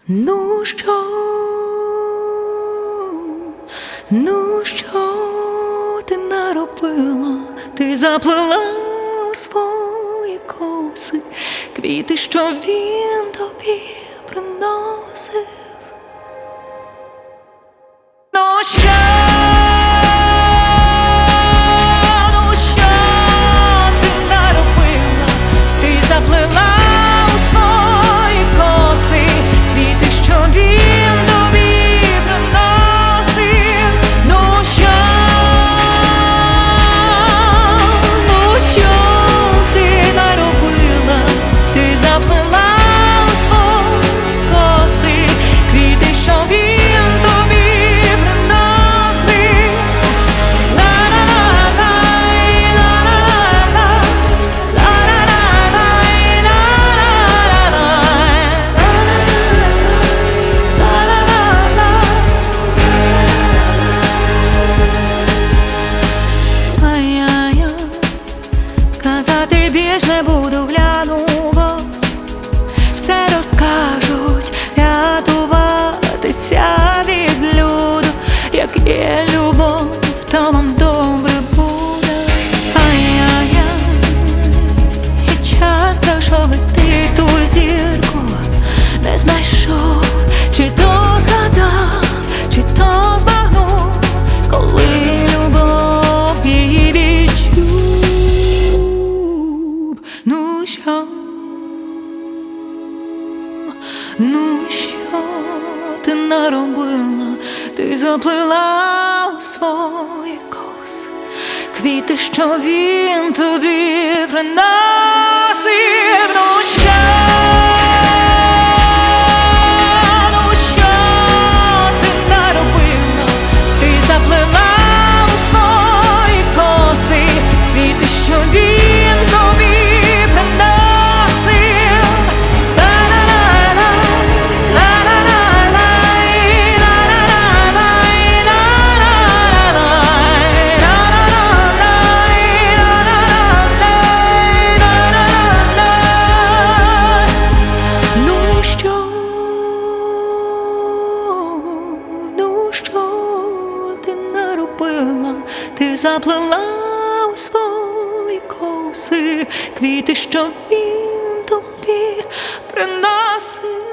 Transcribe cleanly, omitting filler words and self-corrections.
Ну що, ну що ти наробила? Ти заплела у свої коси квіти, що він тобі приносив. Ну що, ну що ти наробила? Ти заплела у свої коси квіти, що він тобі приносив. Ну що ти наробила? Ти заплела у свої коси квіти, що він тобі приносив. Казати більш не буду, гляну в очі, все розкажуть, рятуватися від люду. Як є любов, то вам добре буде. Ай-яй-яй, і час пройшов, і ти ту зірку не знайшов. Чи то згадав, чи то збагнув, коли любов її відчув. Ну що, ну що ти наробила? Ти заплела у свої коси квіти, що він тобі приносив. Ну що, ну що ти наробила? Ти заплела у свої коси квіти, що він тобі приносив. Ти заплела у свої коси квіти, що він тобі приносив.